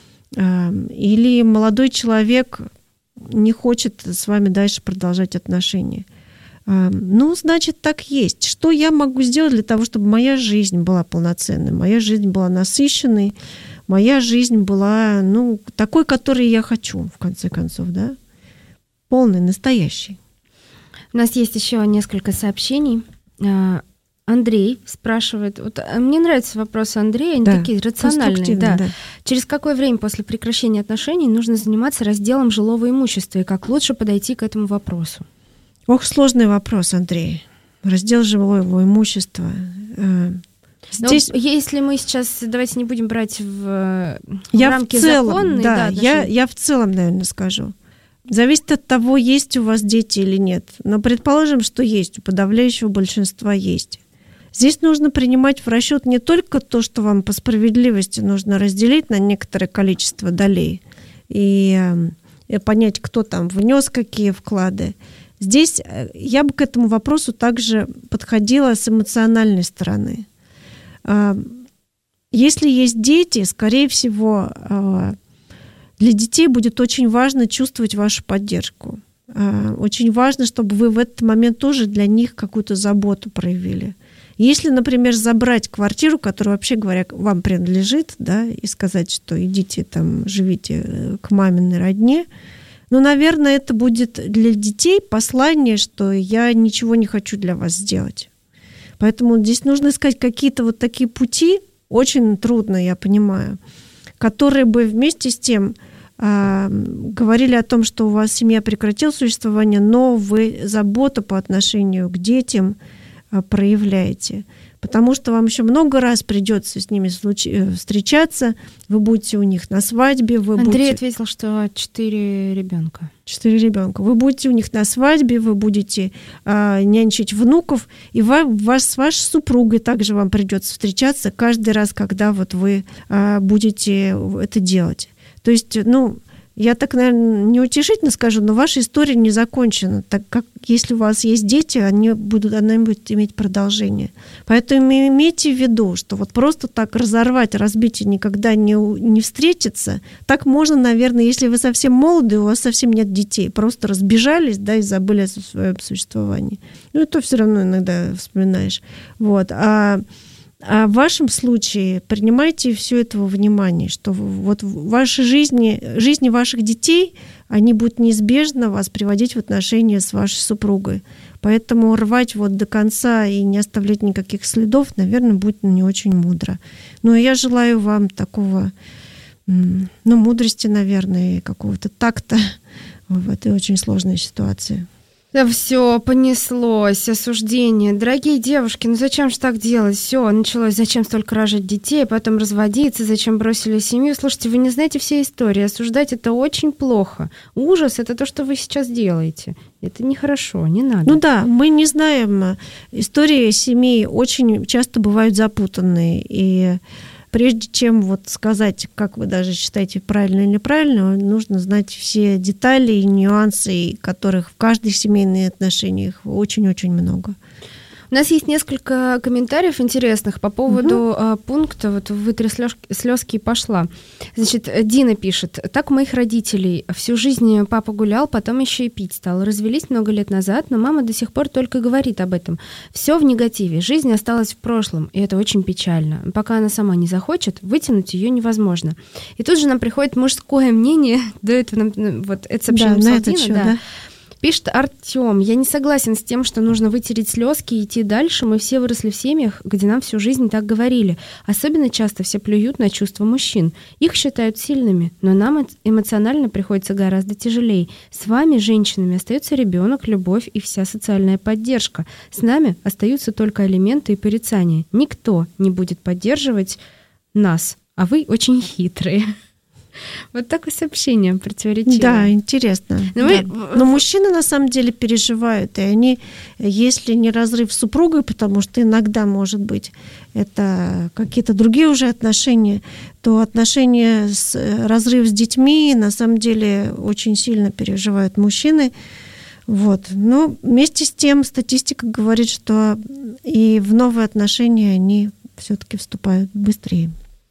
или молодой человек не хочет с вами дальше продолжать отношения. Ну, значит, так есть. Что я могу сделать для того, чтобы моя жизнь была полноценной, моя жизнь была насыщенной, моя жизнь была, ну, такой, которой я хочу, в конце концов, да? Полной, настоящей. У нас есть еще несколько сообщений. Андрей спрашивает, вот мне нравятся вопросы Андрея, они да, такие рациональные. Да. Да. Через какое время после прекращения отношений нужно заниматься разделом жилого имущества и как лучше подойти к этому вопросу? Ох, сложный вопрос, Андрей. Раздел жилого имущества. Здесь... Но если мы сейчас, давайте не будем брать в, в я рамки в целом, законные. Да, да, я, я в целом, наверное, скажу. Зависит от того, есть у вас дети или нет. Но предположим, что есть, у подавляющего большинства есть. Здесь нужно принимать в расчет не только то, что вам по справедливости нужно разделить на некоторое количество долей и, и понять, кто там внес какие вклады. Здесь я бы к этому вопросу также подходила с эмоциональной стороны. Если есть дети, скорее всего, для детей будет очень важно чувствовать вашу поддержку. Очень важно, чтобы вы в этот момент тоже для них какую-то заботу проявили. Если, например, забрать квартиру, которая, вообще говоря, вам принадлежит, да, и сказать, что идите там, живите к маминой родне, ну, наверное, это будет для детей послание, что я ничего не хочу для вас сделать. Поэтому здесь нужно искать какие-то вот такие пути, очень трудно, я понимаю, которые бы вместе с тем э, говорили о том, что у вас семья прекратила существование, но вы заботу по отношению к детям э, проявляете. Потому что вам еще много раз придется с ними случ- встречаться, вы будете у них на свадьбе. Вы Андрей будете... ответил, что четыре ребенка. Четыре ребенка. Вы будете у них на свадьбе, вы будете э, нянчить внуков, и вам, ваш, с вашей супругой также вам придется встречаться каждый раз, когда вот вы э, будете это делать. То есть, ну, я так, наверное, неутешительно скажу, но ваша история не закончена, так как если у вас есть дети, они будут, она будет иметь продолжение. Поэтому имейте в виду, что вот просто так разорвать, разбить и никогда не, не встретиться, так можно, наверное, если вы совсем молоды, у вас совсем нет детей, просто разбежались, да, и забыли о своем существовании. Ну, это все равно иногда вспоминаешь. Вот. А А в вашем случае принимайте все это во внимание, что вот в вашей жизни, жизни ваших детей, они будут неизбежно вас приводить в отношения с вашей супругой. Поэтому рвать вот до конца и не оставлять никаких следов, наверное, будет не очень мудро. Но я желаю вам такого, ну, мудрости, наверное, и какого-то такта в этой очень сложной ситуации. Да все, понеслось, осуждение. Дорогие девушки, ну зачем же так делать? Все, началось, зачем столько рожать детей, потом разводиться, зачем бросили семью. Слушайте, вы не знаете все истории. Осуждать это очень плохо. Ужас — это то, что вы сейчас делаете. Это нехорошо, не надо. Ну да, мы не знаем. Истории семей очень часто бывают запутанные. И прежде чем вот сказать, как вы даже считаете, правильно или неправильно, нужно знать все детали и нюансы, которых в каждых семейных отношениях очень-очень много. У нас есть несколько комментариев интересных по поводу угу. пункта вот «вытри слезки и пошла». Значит, Дина пишет: «Так у моих родителей всю жизнь папа гулял, потом еще и пить стал. Развелись много лет назад, но мама до сих пор только говорит об этом. Все в негативе, жизнь осталась в прошлом, и это очень печально. Пока она сама не захочет, вытянуть ее невозможно». И тут же нам приходит мужское мнение, до этого нам, вот это сообщение да, Дина, счет, да. да. Пишет Артём: «Я не согласен с тем, что нужно вытереть слезки и идти дальше. Мы все выросли в семьях, где нам всю жизнь так говорили. Особенно часто все плюют на чувства мужчин. Их считают сильными, но нам эмоционально приходится гораздо тяжелее. С вами, женщинами, остается ребенок, любовь и вся социальная поддержка. С нами остаются только алименты и порицания. Никто не будет поддерживать нас, а вы очень хитрые». Вот такое сообщение противоречивое. Да, интересно. Но, да. Мы... Но мужчины на самом деле переживают, и они, если не разрыв с супругой, потому что иногда, может быть, это какие-то другие уже отношения, то отношения с разрыв с детьми на самом деле очень сильно переживают мужчины. Вот. Но вместе с тем статистика говорит, что и в новые отношения они все-таки вступают быстрее.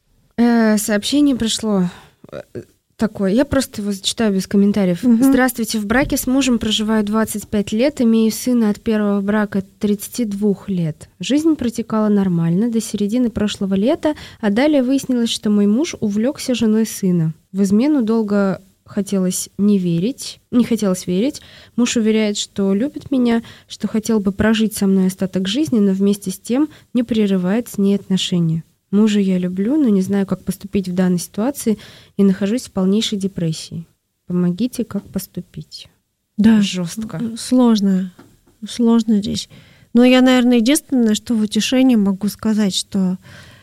Э, сообщение пришло такое, я просто его зачитаю без комментариев. Угу. «Здравствуйте, в браке с мужем проживаю двадцать пять лет, имею сына от первого брака тридцать два лет. Жизнь протекала нормально до середины прошлого лета, а далее выяснилось, что мой муж увлекся женой сына. В измену долго хотелось не верить, не хотелось верить. Муж уверяет, что любит меня, что хотел бы прожить со мной остаток жизни, но вместе с тем не прерывает с ней отношения. Мужа я люблю, но не знаю, как поступить в данной ситуации и нахожусь в полнейшей депрессии. Помогите, как поступить». Да, жестко. Сложно. Сложно здесь. Но я, наверное, единственное, что в утешении могу сказать, что,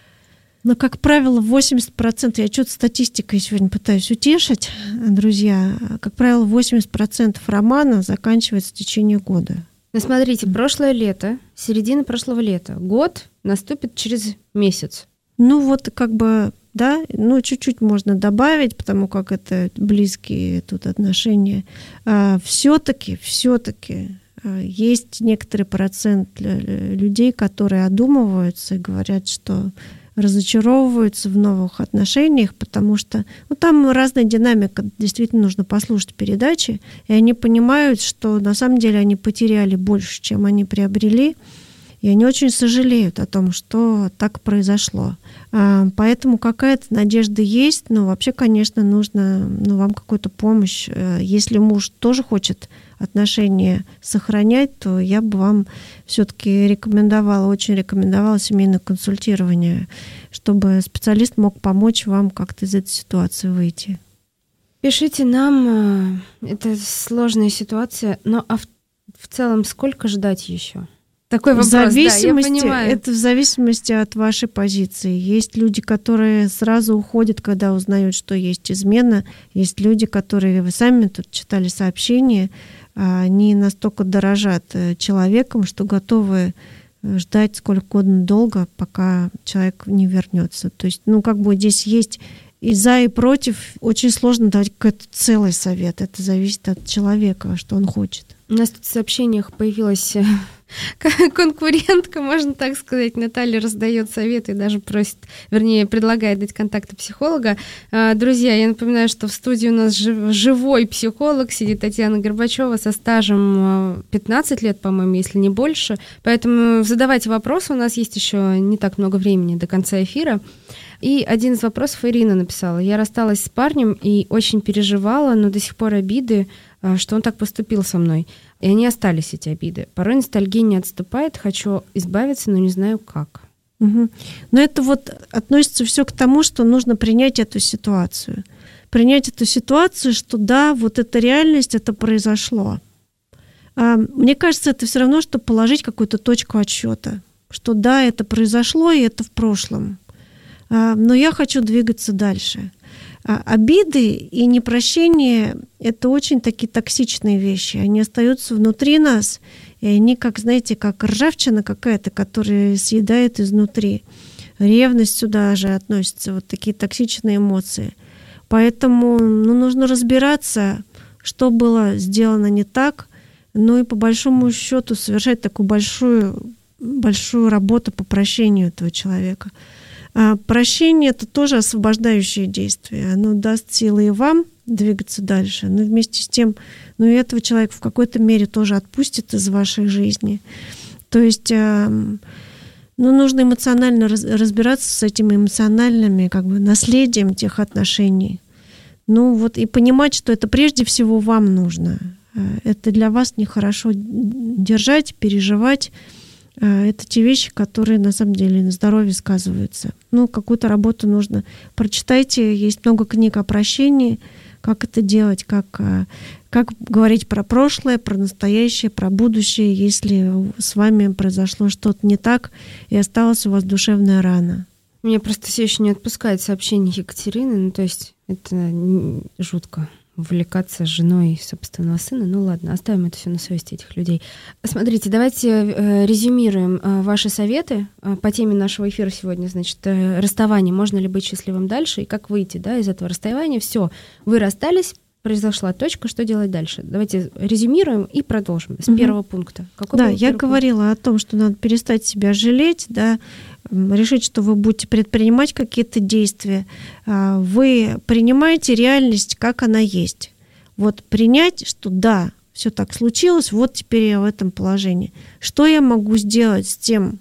ну, как правило, восемьдесят процентов, я что-то статистикой сегодня пытаюсь утешить, друзья, как правило, восемьдесят процентов романа заканчивается в течение года. Ну, смотрите, прошлое лето, середина прошлого лета, год наступит через месяц. Ну, вот как бы, да, ну, чуть-чуть можно добавить, потому как это близкие тут отношения. А, все-таки, все-таки а, есть некоторый процент людей, которые одумываются и говорят, что разочаровываются в новых отношениях, потому что ну, там разная динамика, действительно нужно послушать передачи, и они понимают, что на самом деле они потеряли больше, чем они приобрели, и они очень сожалеют о том, что так произошло. Поэтому какая-то надежда есть, но вообще, конечно, нужно ну, вам какую-то помощь. Если муж тоже хочет отношения сохранять, то я бы вам все-таки рекомендовала, очень рекомендовала семейное консультирование, чтобы специалист мог помочь вам как-то из этой ситуации выйти. Пишите нам, это сложная ситуация, но а в, в целом сколько ждать еще? Такой вопрос, в зависимости, да, я понимаю. Это в зависимости от вашей позиции. Есть люди, которые сразу уходят, когда узнают, что есть измена. Есть люди, которые, вы сами тут читали сообщения, они настолько дорожат человеком, что готовы ждать сколько угодно долго, пока человек не вернется. То есть, ну, как бы здесь есть и за, и против. Очень сложно дать какой-то целый совет. Это зависит от человека, что он хочет. У нас тут в сообщениях появилась конкурентка, можно так сказать. Наталья раздает советы и даже просит, вернее, предлагает дать контакты психолога. Друзья, я напоминаю, что в студии у нас живой психолог, сидит Татьяна Горбачева со стажем пятнадцать лет, по-моему, если не больше. Поэтому задавайте вопросы, у нас есть еще не так много времени до конца эфира. И один из вопросов Ирина написала. Я рассталась с парнем и очень переживала, но до сих пор обиды, что он так поступил со мной. И они остались, эти обиды. Порой ностальгия не отступает, хочу избавиться, но не знаю как. Угу. Но это вот относится все к тому, что нужно принять эту ситуацию. Принять эту ситуацию, что да, вот эта реальность, это произошло. А мне кажется, это все равно, что положить какую-то точку отсчета. Что да, это произошло, и это в прошлом. Но я хочу двигаться дальше. Обиды и непрощение – это очень такие токсичные вещи. Они остаются внутри нас, и они, как, знаете, как ржавчина какая-то, которая съедает изнутри. Ревность сюда же относится, вот такие токсичные эмоции. Поэтому ну, нужно разбираться, что было сделано не так, ну и по большому счету совершать такую большую, большую работу по прощению этого человека. А прощение – это тоже освобождающее действие. Оно даст силы и вам двигаться дальше, но вместе с тем, ну и этого человека в какой-то мере тоже отпустит из вашей жизни. То есть ну, нужно эмоционально разбираться с этими эмоциональными как бы, наследием тех отношений. Ну вот и понимать, что это прежде всего вам нужно. Это для вас нехорошо держать, переживать. Это те вещи, которые на самом деле на здоровье сказываются. Ну, какую-то работу нужно. Прочитайте, есть много книг о прощении, как это делать, как, как говорить про прошлое, про настоящее, про будущее, если с вами произошло что-то не так и осталась у вас душевная рана. Меня просто все еще не отпускает сообщение Екатерины, ну, то есть это жутко. Увлекаться женой собственного сына. Ну ладно, оставим это все на совести этих людей. Смотрите, давайте э, резюмируем э, ваши советы э, по теме нашего эфира сегодня. Значит, э, расставание. Можно ли быть счастливым дальше? И как выйти, да, из этого расставания? Все, вы расстались, произошла точка, что делать дальше? Давайте резюмируем и продолжим с угу. первого пункта. Какой да, я говорила пункт? О том, что надо перестать себя жалеть, да, решить, что вы будете предпринимать какие-то действия. Вы принимаете реальность, как она есть. Вот принять, что да, все так случилось, вот теперь я в этом положении. Что я могу сделать с тем,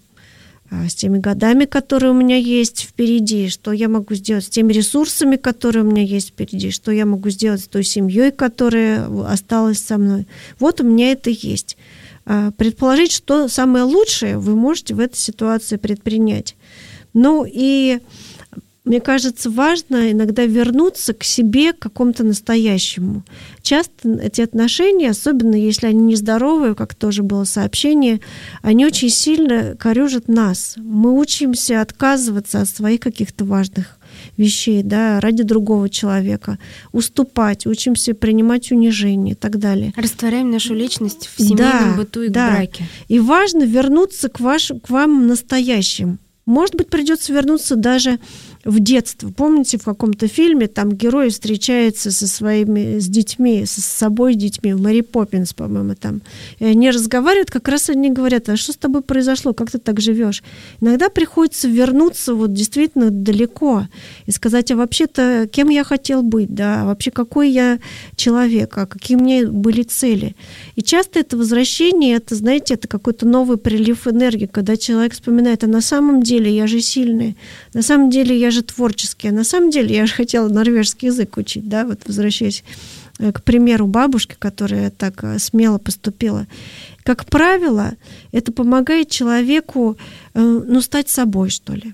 с теми годами, которые у меня есть впереди, что я могу сделать с теми ресурсами, которые у меня есть впереди, что я могу сделать с той семьей, которая осталась со мной. Вот у меня это есть. Предположить, что самое лучшее вы можете в этой ситуации предпринять. Ну и мне кажется, важно иногда вернуться к себе, к какому-то настоящему. Часто эти отношения, особенно если они нездоровые, как тоже было сообщение, они очень сильно корёжат нас. Мы учимся отказываться от своих каких-то важных вещей, да, ради другого человека, уступать, учимся принимать унижение и так далее. Растворяем нашу личность в семейном да, быту и да. браке. И важно вернуться к, ваш, к вам настоящим. Может быть, придется вернуться даже в детство. Помните, в каком-то фильме там герой встречается со своими, с детьми, с собой с детьми, в Мэри Поппинс, по-моему, там. И они разговаривают, как раз они говорят, а что с тобой произошло, как ты так живешь? Иногда приходится вернуться вот действительно далеко и сказать, а вообще-то кем я хотел быть, да, а вообще какой я человек, а какие у меня были цели. И часто это возвращение, это, знаете, это какой-то новый прилив энергии, когда человек вспоминает, а на самом деле я же сильный, на самом деле я же творческий, а на самом деле я же хотела норвежский язык учить, да, вот возвращаясь к примеру бабушки, которая так смело поступила. Как правило, это помогает человеку, ну, стать собой, что ли.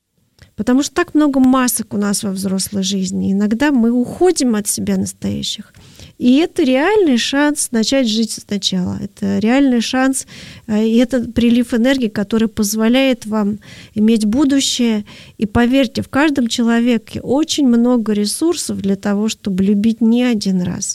Потому что так много масок у нас во взрослой жизни. Иногда мы уходим от себя настоящих. И это реальный шанс начать жить сначала. Это реальный шанс, и это прилив энергии, который позволяет вам иметь будущее. И поверьте, в каждом человеке очень много ресурсов для того, чтобы любить не один раз.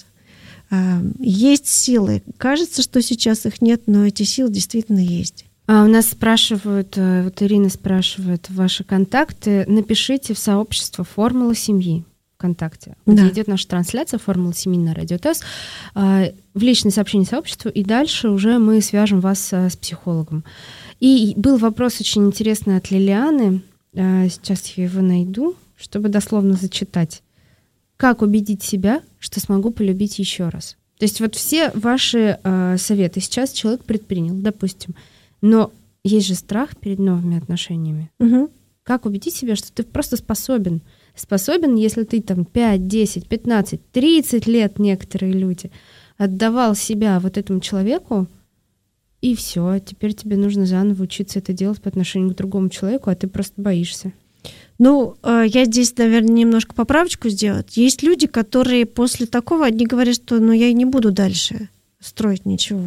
Есть силы. Кажется, что сейчас их нет, но эти силы действительно есть. А у нас спрашивают, вот Ирина спрашивает ваши контакты. Напишите в сообщество «Формула семьи». ВКонтакте, где Да. идет наша трансляция «Формула семьи» на Радио ТЭС, в личное сообщение сообществу, и дальше уже мы свяжем вас с психологом. И был вопрос очень интересный от Лилианы. Сейчас я его найду, чтобы дословно зачитать. Как убедить себя, что смогу полюбить еще раз? То есть вот все ваши советы сейчас человек предпринял, допустим, но есть же страх перед новыми отношениями. Угу. Как убедить себя, что ты просто способен? Способен, если ты там пять, десять, пятнадцать, тридцать лет, некоторые люди, отдавал себя вот этому человеку, и все, теперь тебе нужно заново учиться это делать по отношению к другому человеку, а ты просто боишься. Ну, я здесь, наверное, немножко поправочку сделать. Есть люди, которые после такого, они говорят, что ну, я и не буду дальше строить ничего,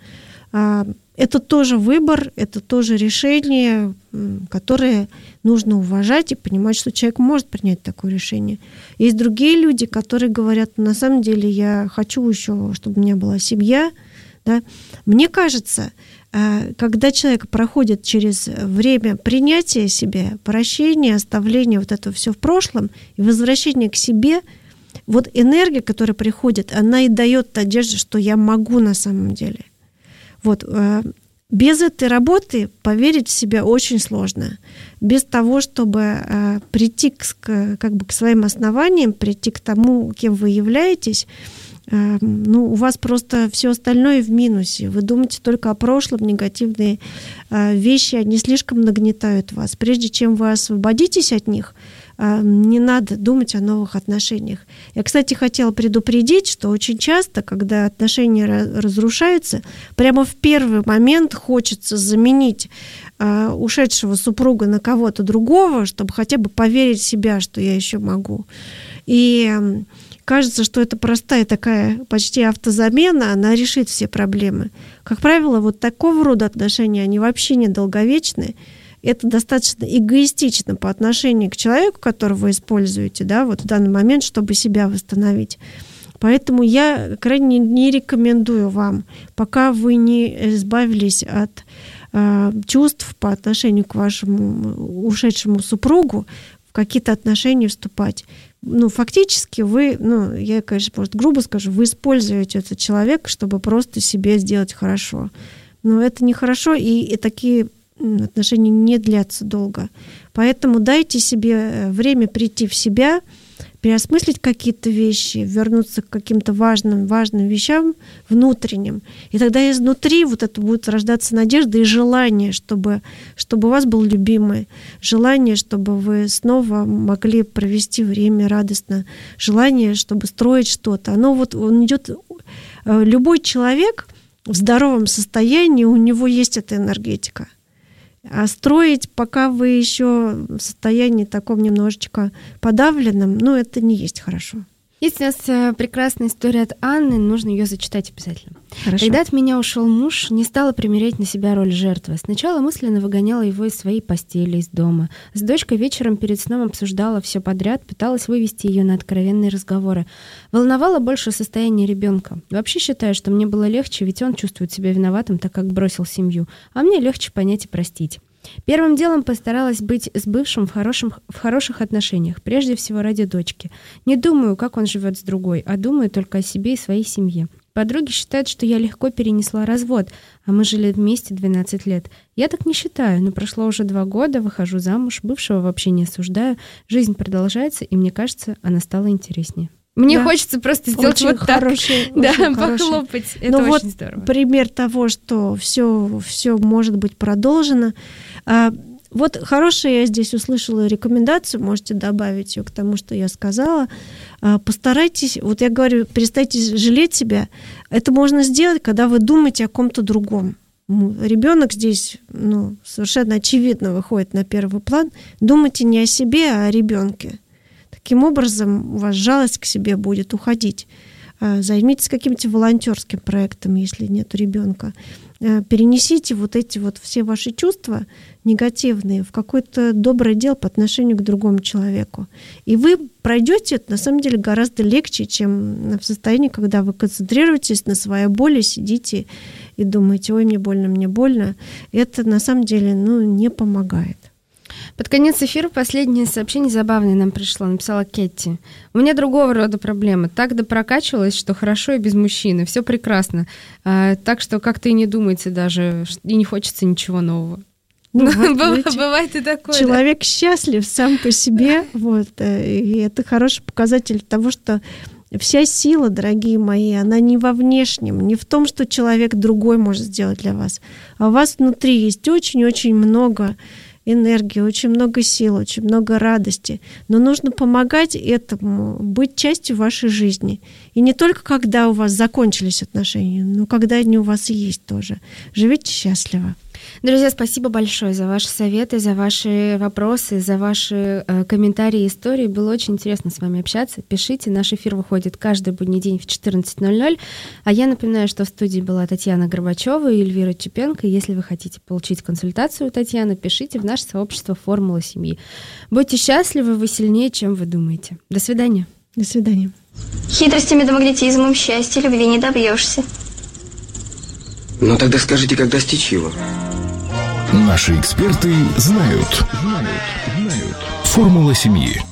да. Это тоже выбор, это тоже решение, которое нужно уважать и понимать, что человек может принять такое решение. Есть другие люди, которые говорят, на самом деле я хочу еще, чтобы у меня была семья. Да? Мне кажется, когда человек проходит через время принятия себя, прощения, оставления вот этого все в прошлом и возвращения к себе, вот энергия, которая приходит, она и дает надежду, что я могу на самом деле. Вот. Без этой работы поверить в себя очень сложно. Без того, чтобы прийти к, как бы, к своим основаниям, прийти к тому, кем вы являетесь, ну, у вас просто все остальное в минусе. Вы думаете только о прошлом, негативные вещи, они слишком нагнетают вас. Прежде чем вы освободитесь от них, не надо думать о новых отношениях. Я, кстати, хотела предупредить, что очень часто, когда отношения разрушаются, прямо в первый момент хочется заменить ушедшего супруга на кого-то другого, чтобы хотя бы поверить в себя, что я еще могу. И кажется, что это простая такая почти автозамена, она решит все проблемы. Как правило, вот такого рода отношения, они вообще недолговечны. Это достаточно эгоистично по отношению к человеку, которого вы используете, да, вот в данный момент, чтобы себя восстановить. Поэтому я крайне не рекомендую вам, пока вы не избавились от э, чувств по отношению к вашему ушедшему супругу, в какие-то отношения вступать. Ну, фактически вы, ну, я, конечно, может, грубо скажу, вы используете этот человек, чтобы просто себе сделать хорошо. Но это нехорошо, и, и такие отношения не длятся долго. Поэтому дайте себе время прийти в себя, переосмыслить какие-то вещи, вернуться к каким-то важным, важным вещам внутренним. И тогда изнутри вот это будет рождаться надежда и желание, чтобы, чтобы у вас был любимый, желание, чтобы вы снова могли провести время радостно, желание, чтобы строить что-то. Оно вот, он идет... Любой человек в здоровом состоянии, у него есть эта энергетика. А строить, пока вы еще в состоянии таком немножечко подавленном, ну, это не есть хорошо. Есть у нас прекрасная история от Анны, нужно ее зачитать обязательно. Хорошо. Когда от меня ушел муж, не стала примерять на себя роль жертвы. Сначала мысленно выгоняла его из своей постели, из дома. С дочкой вечером перед сном обсуждала все подряд, пыталась вывести ее на откровенные разговоры. Волновало больше состояние ребенка. Вообще считаю, что мне было легче, ведь он чувствует себя виноватым, так как бросил семью. А мне легче понять и простить. Первым делом постаралась быть с бывшим в, хорошем, в хороших отношениях, прежде всего ради дочки. Не думаю, как он живет с другой, а думаю только о себе и своей семье. Подруги считают, что я легко перенесла развод, а мы жили вместе двенадцать лет. Я так не считаю, но прошло уже два года, выхожу замуж, бывшего вообще не осуждаю, жизнь продолжается, и мне кажется, она стала интереснее. Мне да. хочется просто сделать очень вот хороший, так, да, очень похлопать. Хороший. Это ну очень вот здорово. Пример того, что все, все может быть продолжено. А, вот хорошая я здесь услышала рекомендацию, можете добавить ее к тому, что я сказала. А, постарайтесь, вот я говорю, перестаньте жалеть себя. Это можно сделать, когда вы думаете о ком-то другом. Ребенок здесь ну, совершенно очевидно выходит на первый план. Думайте не о себе, а о ребенке. Таким образом, у вас жалость к себе будет уходить. Займитесь каким-то волонтерским проектом, если нет ребенка. Перенесите вот эти вот все ваши чувства негативные в какое-то доброе дело по отношению к другому человеку. И вы пройдете это, на самом деле, гораздо легче, чем в состоянии, когда вы концентрируетесь на своей боли, сидите и думаете, ой, мне больно, мне больно. Это, на самом деле, ну, не помогает. Под конец эфира последнее сообщение забавное нам пришло. Написала Кетти. У меня другого рода проблема. Так допрокачивалась, что хорошо и без мужчины. Все прекрасно. А, так что как-то и не думается даже, и не хочется ничего нового. Ну, вот, Бывает, видите, бывает и такое. человек да? счастлив сам по себе, вот, и это хороший показатель того, что вся сила, дорогие мои, она не во внешнем, не в том, что человек другой может сделать для вас, а у вас внутри есть очень-очень много энергии, очень много сил, очень много радости. Но нужно помогать этому, быть частью вашей жизни. И не только когда у вас закончились отношения, но когда они у вас есть тоже. Живите счастливо. Друзья, спасибо большое за ваши советы, за ваши вопросы, за ваши э, комментарии и истории. Было очень интересно с вами общаться. Пишите. Наш эфир выходит каждый будний день в четырнадцать ноль ноль. А я напоминаю, что в студии была Татьяна Горбачева и Эльвира Чепенко. Если вы хотите получить консультацию у Татьяны, пишите в наше сообщество «Формула семьи». Будьте счастливы, вы сильнее, чем вы думаете. До свидания. До свидания. Хитростями да магнетизмом счастья любви не добьешься. Ну тогда скажите, как достичь его? Наши эксперты знают. Знают. Знают. Формула семьи.